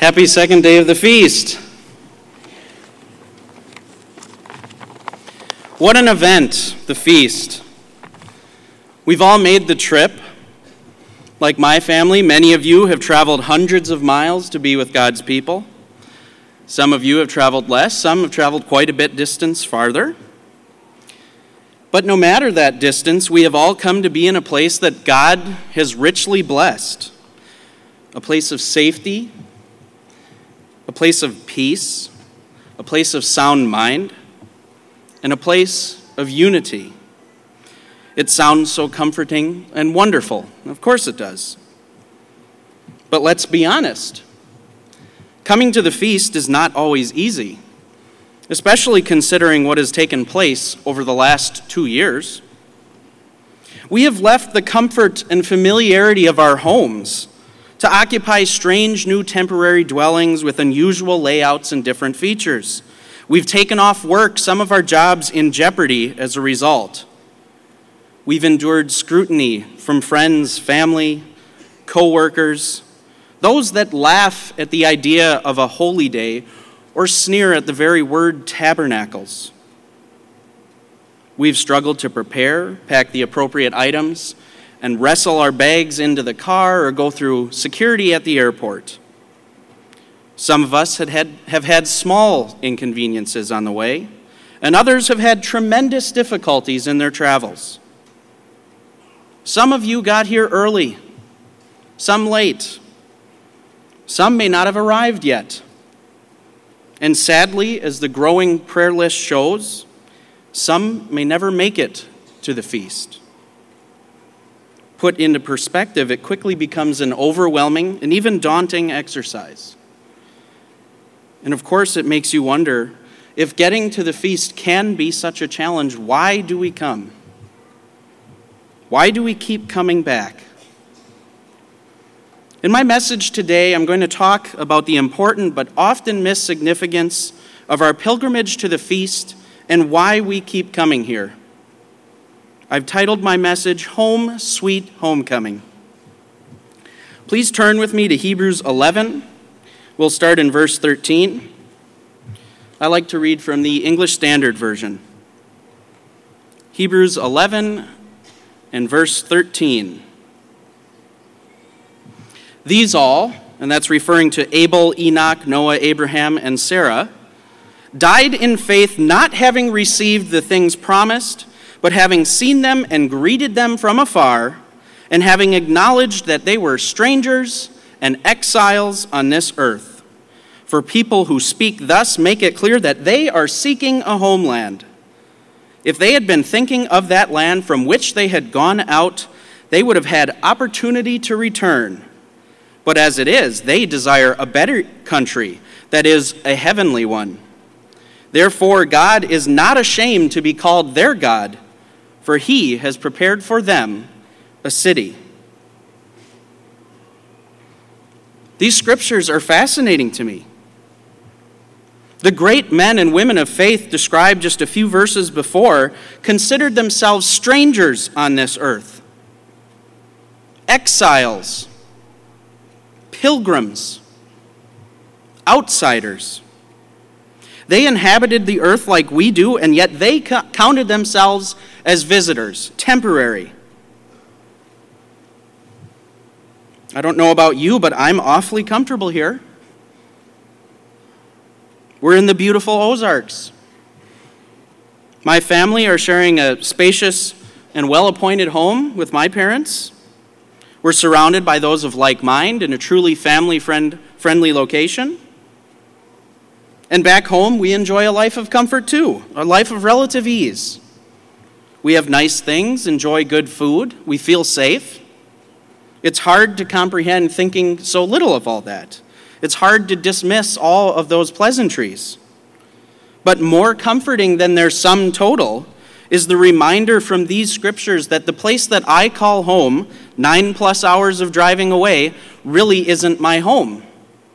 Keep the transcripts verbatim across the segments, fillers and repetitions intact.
Happy second day of the feast. What an event, the feast. We've all made the trip. Like my family, many of you have traveled hundreds of miles to be with God's people. Some of you have traveled less, some have traveled quite a bit distance farther. But no matter that distance, we have all come to be in a place that God has richly blessed. A place of safety, a place of peace, a place of sound mind, and a place of unity. It sounds so comforting and wonderful. Of course it does. But let's be honest. Coming to the feast is not always easy, especially considering what has taken place over the last two years. We have left the comfort and familiarity of our homes to occupy strange new temporary dwellings with unusual layouts and different features. We've taken off work, some of our jobs in jeopardy as a result. We've endured scrutiny from friends, family, co-workers, those that laugh at the idea of a holy day or sneer at the very word tabernacles. We've struggled to prepare, pack the appropriate items, and wrestle our bags into the car or go through security at the airport. Some of us had had, have had small inconveniences on the way, and others have had tremendous difficulties in their travels. Some of you got here early, some late. Some may not have arrived yet. And sadly, as the growing prayer list shows, some may never make it to the feast. Put into perspective, it quickly becomes an overwhelming and even daunting exercise. And of course, it makes you wonder, if getting to the feast can be such a challenge, why do we come? Why do we keep coming back? In my message today, I'm going to talk about the important but often missed significance of our pilgrimage to the feast and why we keep coming here. I've titled my message, Home, Sweet Homecoming. Please turn with me to Hebrews eleven. We'll start in verse thirteen. I like to read from the English Standard Version. Hebrews eleven and verse thirteen. These all, and that's referring to Abel, Enoch, Noah, Abraham, and Sarah, died in faith, not having received the things promised, but having seen them and greeted them from afar, and having acknowledged that they were strangers and exiles on this earth. For people who speak thus make it clear that they are seeking a homeland. If they had been thinking of that land from which they had gone out, they would have had opportunity to return. But as it is, they desire a better country, that is, a heavenly one. Therefore, God is not ashamed to be called their God, for he has prepared for them a city. These scriptures are fascinating to me. The great men and women of faith described just a few verses before considered themselves strangers on this earth, exiles, pilgrims, outsiders. They inhabited the earth like we do, and yet they co- counted themselves as visitors, temporary. I don't know about you, but I'm awfully comfortable here. We're in the beautiful Ozarks. My family are sharing a spacious and well-appointed home with my parents. We're surrounded by those of like mind in a truly family-friendly location. And back home, we enjoy a life of comfort too, a life of relative ease. We have nice things, enjoy good food, we feel safe. It's hard to comprehend thinking so little of all that. It's hard to dismiss all of those pleasantries. But more comforting than their sum total is the reminder from these scriptures that the place that I call home, nine plus hours of driving away, really isn't my home.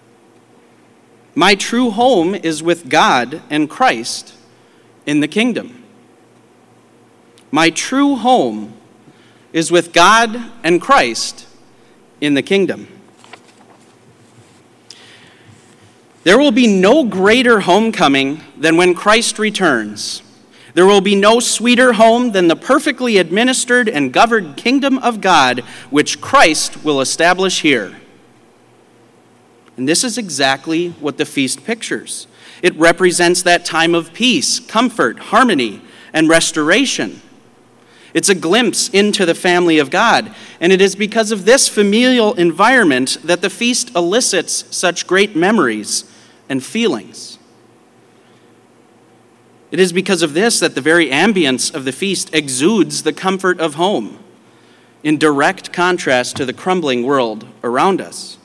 My true home is with God and Christ in the kingdom. My true home is with God and Christ in the kingdom. There will be no greater homecoming than when Christ returns. There will be no sweeter home than the perfectly administered and governed kingdom of God, which Christ will establish here. And this is exactly what the feast pictures. It represents that time of peace, comfort, harmony, and restoration. It's a glimpse into the family of God, and it is because of this familial environment that the feast elicits such great memories and feelings. It is because of this that the very ambience of the feast exudes the comfort of home, in direct contrast to the crumbling world around us.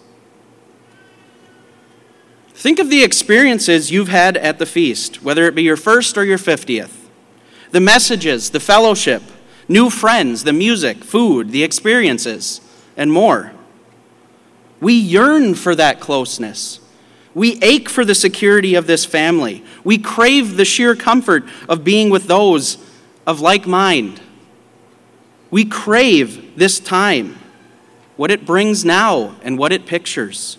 Think of the experiences you've had at the feast, whether it be your first or your fiftieth. The messages, the fellowship, new friends, the music, food, the experiences, and more. We yearn for that closeness. We ache for the security of this family. We crave the sheer comfort of being with those of like mind. We crave this time, what it brings now and what it pictures.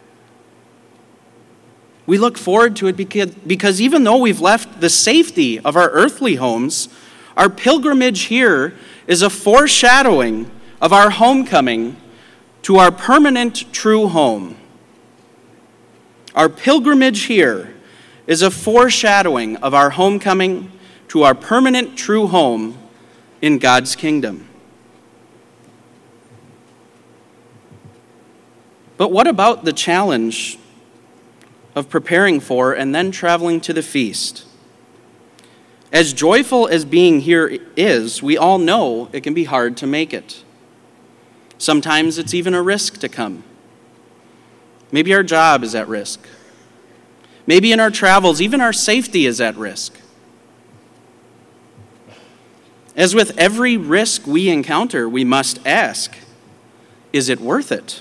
We look forward to it because, because even though we've left the safety of our earthly homes, our pilgrimage here is a foreshadowing of our homecoming to our permanent true home. Our pilgrimage here is a foreshadowing of our homecoming to our permanent true home in God's kingdom. But what about the challenge of preparing for and then traveling to the feast? As joyful as being here is, we all know it can be hard to make it. Sometimes it's even a risk to come. Maybe our job is at risk. Maybe in our travels, even our safety is at risk. As with every risk we encounter, we must ask, is it worth it?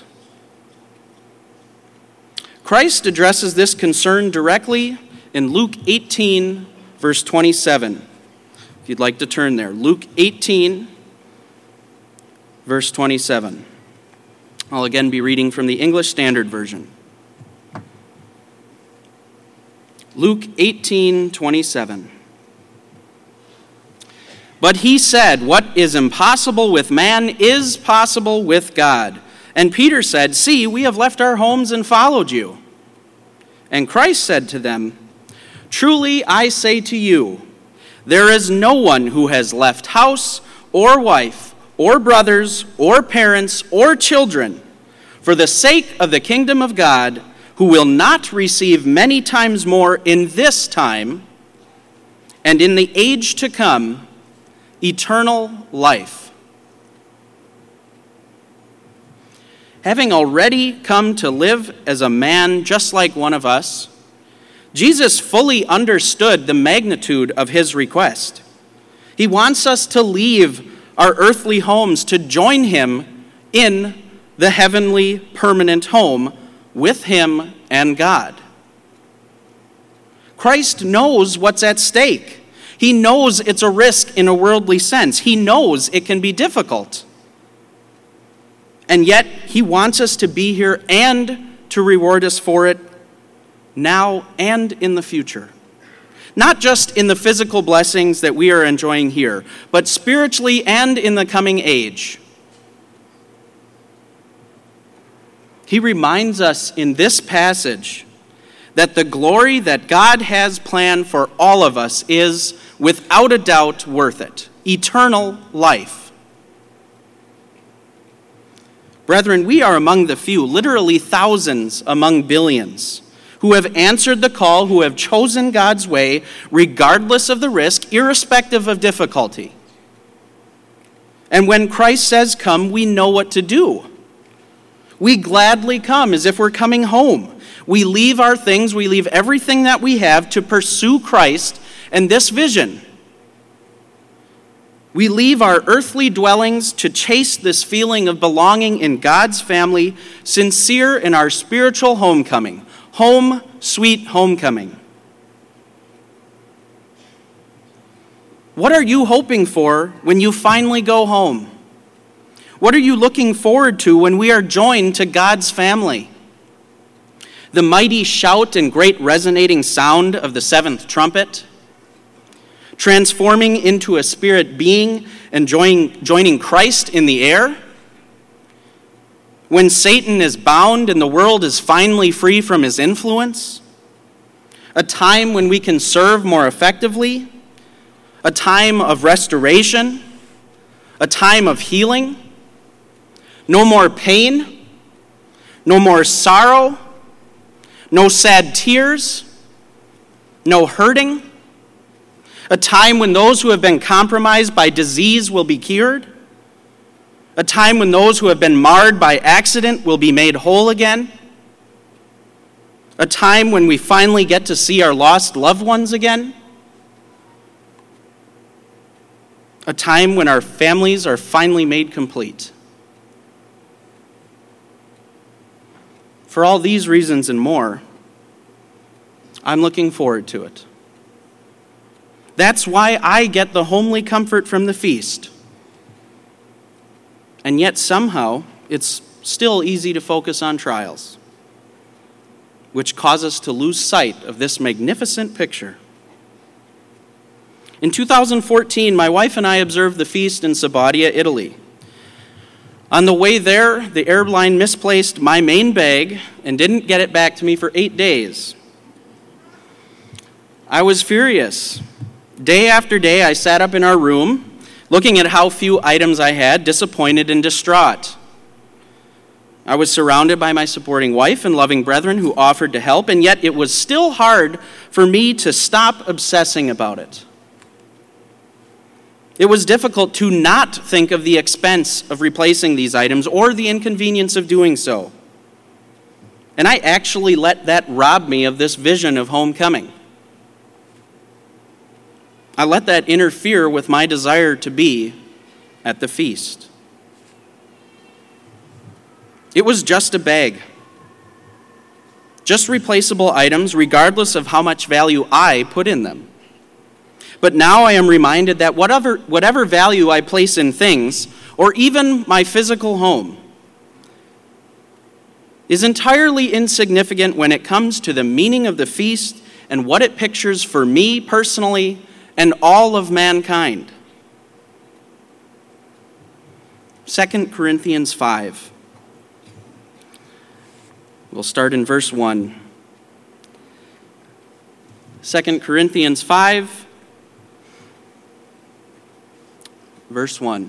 Christ addresses this concern directly in Luke eighteen, verse twenty-seven. If you'd like to turn there. Luke eighteen, verse twenty-seven. I'll again be reading from the English Standard Version. Luke eighteen, twenty-seven. But he said, what is impossible with man is possible with God. And Peter said, see, we have left our homes and followed you. And Christ said to them, truly I say to you, there is no one who has left house or wife or brothers or parents or children for the sake of the kingdom of God, who will not receive many times more in this time and in the age to come eternal life. Having already come to live as a man just like one of us, Jesus fully understood the magnitude of his request. He wants us to leave our earthly homes to join him in the heavenly permanent home with him and God. Christ knows what's at stake. He knows it's a risk in a worldly sense. He knows it can be difficult. And yet, he wants us to be here and to reward us for it now and in the future. Not just in the physical blessings that we are enjoying here, but spiritually and in the coming age. He reminds us in this passage that the glory that God has planned for all of us is, without a doubt, worth it. Eternal life. Brethren, we are among the few, literally thousands among billions, who have answered the call, who have chosen God's way, regardless of the risk, irrespective of difficulty. And when Christ says, come, we know what to do. We gladly come as if we're coming home. We leave our things, we leave everything that we have to pursue Christ and this vision. We leave our earthly dwellings to chase this feeling of belonging in God's family, sincere in our spiritual homecoming. Home, sweet homecoming. What are you hoping for when you finally go home? What are you looking forward to when we are joined to God's family? the mighty shout and great resonating sound of the seventh trumpet, transforming into a spirit being and join, joining Christ in the air, when Satan is bound and the world is finally free from his influence, a time when we can serve more effectively, a time of restoration, a time of healing, no more pain, no more sorrow, no sad tears, no hurting, a time when those who have been compromised by disease will be cured, a time when those who have been marred by accident will be made whole again, a time when we finally get to see our lost loved ones again, a time when our families are finally made complete. For all these reasons and more, I'm looking forward to it. That's why I get the homely comfort from the feast. And yet somehow it's still easy to focus on trials, which cause us to lose sight of this magnificent picture. In two thousand fourteen, my wife and I observed the feast in Sabaudia, Italy. On the way there, the airline misplaced my main bag and didn't get it back to me for eight days. I was furious. Day after day, I sat up in our room, looking at how few items I had, disappointed and distraught. I was surrounded by my supporting wife and loving brethren who offered to help, and yet it was still hard for me to stop obsessing about it. It was difficult to not think of the expense of replacing these items or the inconvenience of doing so. And I actually let that rob me of this vision of homecoming. I let that interfere with my desire to be at the feast. It was just a bag. Just replaceable items, regardless of how much value I put in them. But now I am reminded that whatever, whatever value I place in things, or even my physical home, is entirely insignificant when it comes to the meaning of the feast and what it pictures for me personally and all of mankind. Second Corinthians five. We'll start in verse one. Second Corinthians five, verse one.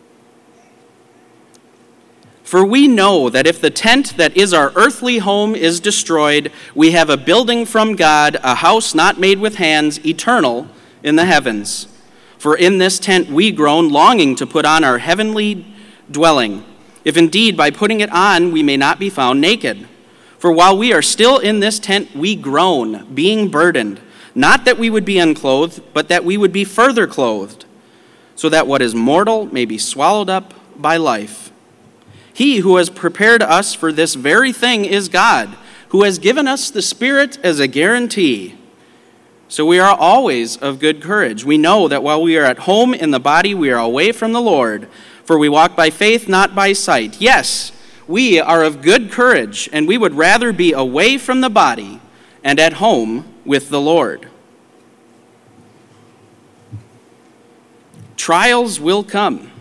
For we know that if the tent that is our earthly home is destroyed, we have a building from God, a house not made with hands, eternal in the heavens. For in this tent we groan, longing to put on our heavenly dwelling, if indeed by putting it on we may not be found naked. For while we are still in this tent we groan, being burdened, not that we would be unclothed, but that we would be further clothed, so that what is mortal may be swallowed up by life. He who has prepared us for this very thing is God, who has given us the Spirit as a guarantee. So we are always of good courage. We know that while we are at home in the body, we are away from the Lord. For we walk by faith, not by sight. Yes, we are of good courage, and we would rather be away from the body and at home with the Lord. Trials will come.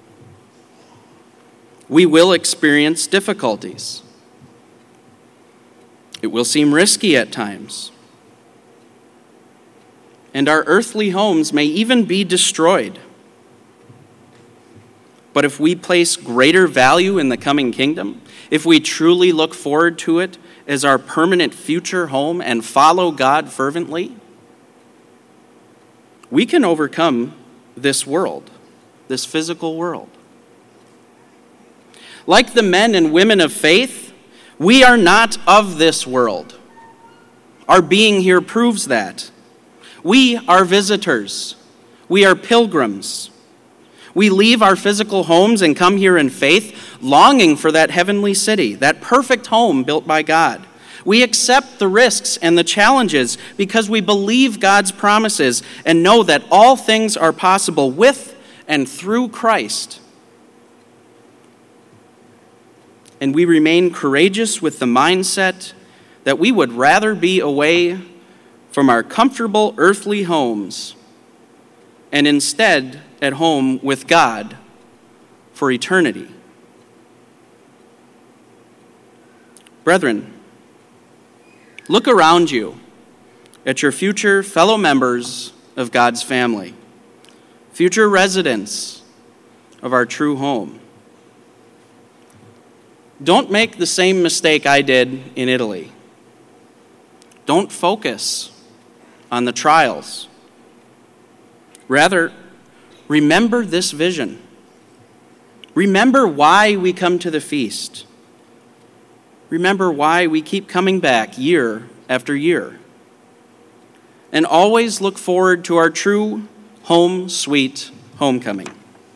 We will experience difficulties. It will seem risky at times. And our earthly homes may even be destroyed. But if we place greater value in the coming kingdom, if we truly look forward to it as our permanent future home and follow God fervently, we can overcome this world, this physical world. Like the men and women of faith, we are not of this world. Our being here proves that. We are visitors. We are pilgrims. We leave our physical homes and come here in faith, longing for that heavenly city, that perfect home built by God. We accept the risks and the challenges because we believe God's promises and know that all things are possible with and through Christ. And we remain courageous with the mindset that we would rather be away from our comfortable earthly homes and instead at home with God for eternity. Brethren, look around you at your future fellow members of God's family, future residents of our true home. Don't make the same mistake I did in Italy. Don't focus on the trials. Rather, remember this vision. Remember why we come to the feast. Remember why we keep coming back year after year. And always look forward to our true home sweet homecoming.